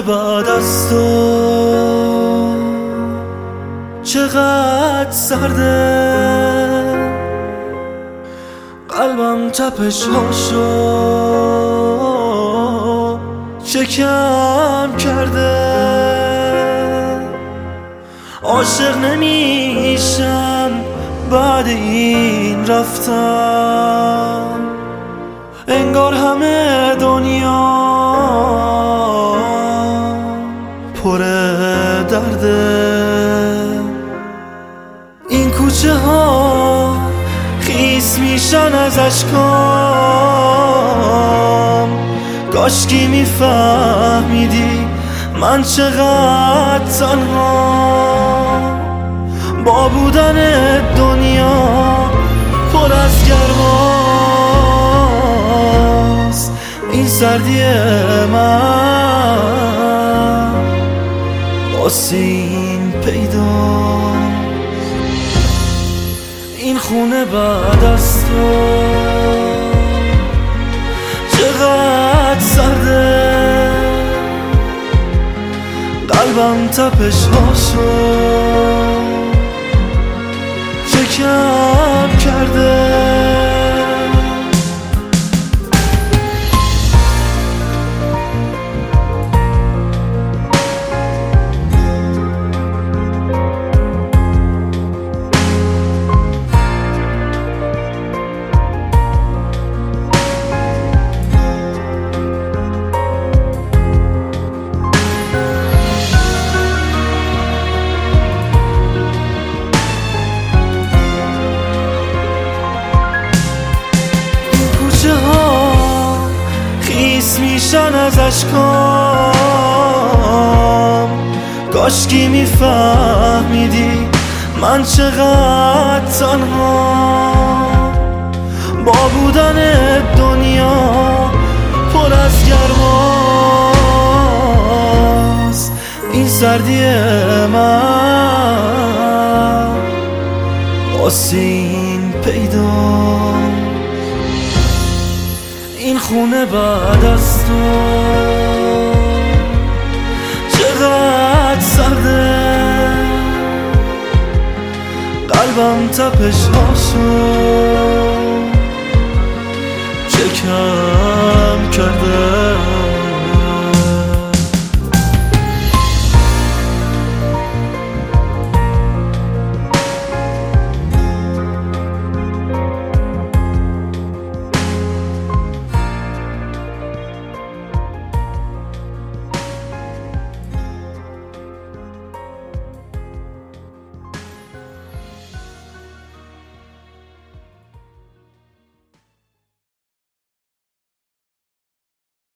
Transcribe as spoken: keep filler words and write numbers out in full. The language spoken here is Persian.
بعد از تو چقدر سرده، قلبم تپش هاشو چه کم کرده. عاشق نمیشم بعد این رفتم، انگار همه دنیا پر درده. این کوچه ها خیس میشن از اشکام، کاشکی میفهمیدی من چقدر تنها. با بودن دنیا پر از گرماست این سردی من، آسین پیداست. این خونه بعد از تو چقدر سرده، قلبم تپش هاشو چه کم کرده. خیس میشن از اشکام، کاشکی میفهمیدی من چقدر تنها. با بودن دنیا پر از گرماست این سردی من، آسین پیداست. این خونه بعد از تو چقدر سرده، قلبم تپش هاشو چه کم کرده.